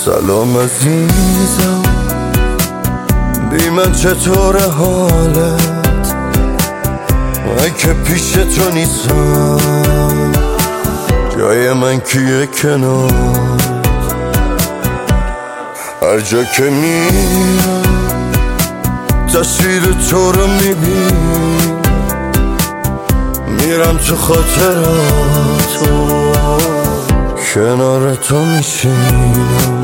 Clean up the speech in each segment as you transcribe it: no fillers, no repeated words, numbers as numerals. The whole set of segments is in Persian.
سلام عزیزم، بی من چطور حالت؟ من که پیش تو نیستم، جای من کیه کنارت؟ هر جا که میرم تصویر تو رو میبینم، میرم تو خاطراتو، کنار تو میشینم.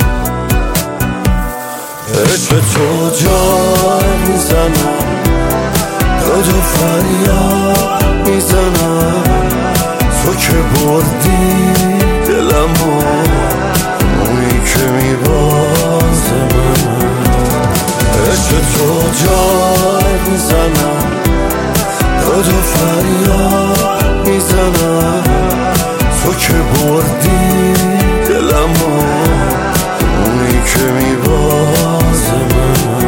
عشق تو جای میزنم، دو فریاد میزنم. تو که بردی دلمو، اونی که میبازه من. عشق تو جای میزنم، دو فریاد میزنم. تو که بردی دلمو، اونی که میبازه من.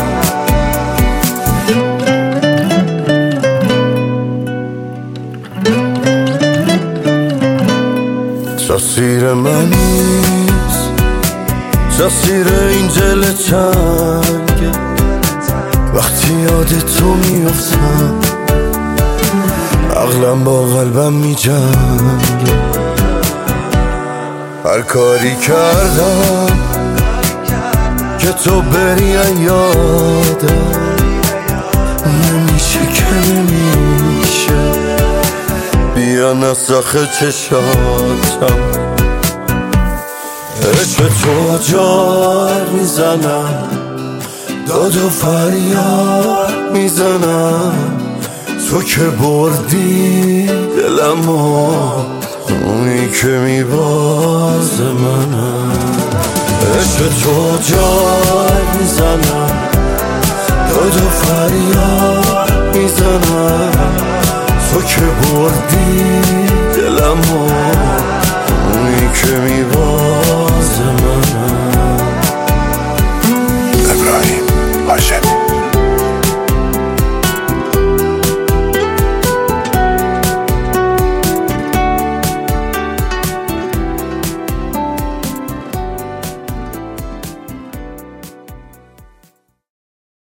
تأثیر من نیست، تأثیر این دل تنگه. وقتی یاد تو میفتم، عقلم با قلبم میجنگه. هر کاری کردم که تو بری یادم، نمیشه که نمیشه. بیا نسخ چشاتم. عشق تو جار میزنم، دو فریاد میزنم. تو که بردی دلمو، اونی که میبازه منم. عشق تو جای میزنم، دو فریاد میزنم. تو که بردی دلمو، اونی که میبازه